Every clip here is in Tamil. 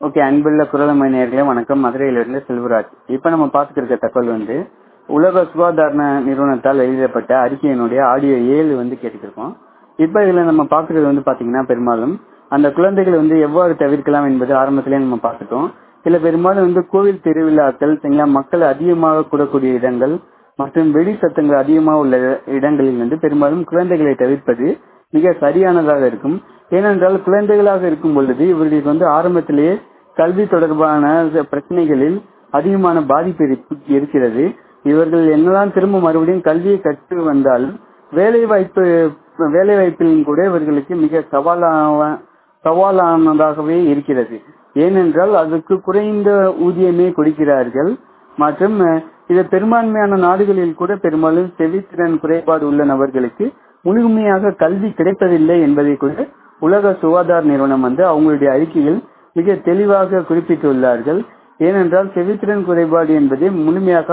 ஓகே, அன்புள்ள குரலமை நேயர்களே வணக்கம். மதுரையிலிருந்து செல்வராஜ். இப்ப நம்ம பார்த்துட்டு தகவல் உலக சுகாதார நிறுவனத்தால் வெளியிடப்பட்ட அறிக்கையினுடைய ஆடியோ 7 கேட்டுக்கிருக்கோம். இப்ப இதுல நம்ம பாக்குறது பாத்தீங்கன்னா பெரும்பாலும் அந்த குழந்தைகள் எவ்வாறு தவிர்க்கலாம் என்பது ஆரம்பத்திலே நம்ம பார்த்துட்டோம். சில பெரும்பாலும் கோவில் திருவிழாக்கள் மக்கள் அதிகமாக கூடக்கூடிய இடங்கள் மற்றும் வெடி சத்தங்கள் அதிகமாக உள்ள இடங்களில் பெரும்பாலும் குழந்தைகளை தவிர்ப்பது மிக சரியானதாக இருக்கும். ஏனென்றால் குழந்தைகளாக இருக்கும் பொழுது இவர்களுக்கு ஆரம்பத்திலேயே கல்வி தொடர்பான பிரச்சனைகளில் அதிகமான பாதிப்பு இருக்கிறது. இவர்கள் என்னதான் திரும்ப மறுபடியும் கல்வியை கற்று வந்தாலும் வேலை வாய்ப்பிலும் கூட இவர்களுக்கு மிக சவாலானதாகவே இருக்கிறது. ஏனென்றால் அதுக்கு குறைந்த ஊதியமே கொடுக்கிறார்கள். மற்றும் இது பெரும்பான்மையான நாடுகளில் கூட பெரும்பாலும் செவித்திறன் குறைபாடு உள்ள நபர்களுக்கு முழுமையாக கல்வி கிடைப்பதில்லை என்பதை கூட உலக சுகாதார நிறுவனம் அவங்களுடைய அறிக்கையில் மிக தெளிவாக குறிப்பிட்டுள்ளார்கள். ஏனென்றால் செவித்திறன் குறைபாடு என்பது முழுமையாக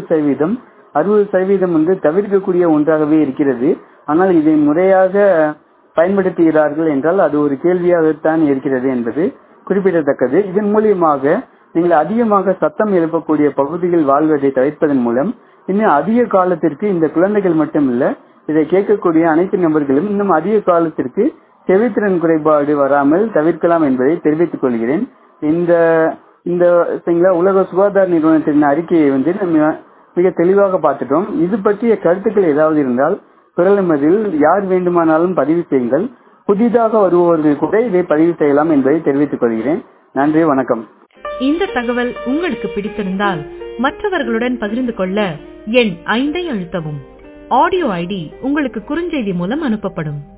60% தவிர்க்கக்கூடிய ஒன்றாகவே இருக்கிறது. ஆனால் இதை முறையாக பயன்படுத்துகிறார்கள் என்றால் அது ஒரு கேள்வியாகத்தான் இருக்கிறது என்பது குறிப்பிடத்தக்கது. இதன் மூலியமாக நீங்கள் அதிகமாக சத்தம் எழுப்பக்கூடிய பகுதிகள் வாழ்வதை தவிர்ப்பதன் மூலம் இன்னும் அதிக காலத்திற்கு இந்த குழந்தைகள் மட்டுமல்ல, இதை கேட்கக்கூடிய அனைத்து நபர்களும் இன்னும் அதிக காலத்திற்கு செவித்திறன் குறைபாடு வராமல் தவிர்க்கலாம் என்பதை தெரிவித்துக் கொள்கிறேன். இந்த உலக சுகாதார நிறுவனத்தின் அறிக்கையை நம்ம மிக தெளிவாக பார்த்துட்டோம். இது பற்றிய கருத்துக்கள் ஏதாவது இருந்தால் குரலமதில் யார் வேண்டுமானாலும் பதிவு செய்யுங்கள். புதிதாக வருபவர்கள் கூட இதை பதிவு செய்யலாம் என்பதை தெரிவித்துக் கொள்கிறேன். நன்றி, வணக்கம். இந்த தகவல் உங்களுக்கு பிடித்திருந்தால் மற்றவர்களுடன் பகிர்ந்து கொள்ள எண் 5 அழுத்தவும். ஆடியோ ஐடி உங்களுக்கு குறுஞ்செய்தி மூலம் அனுப்பப்படும்.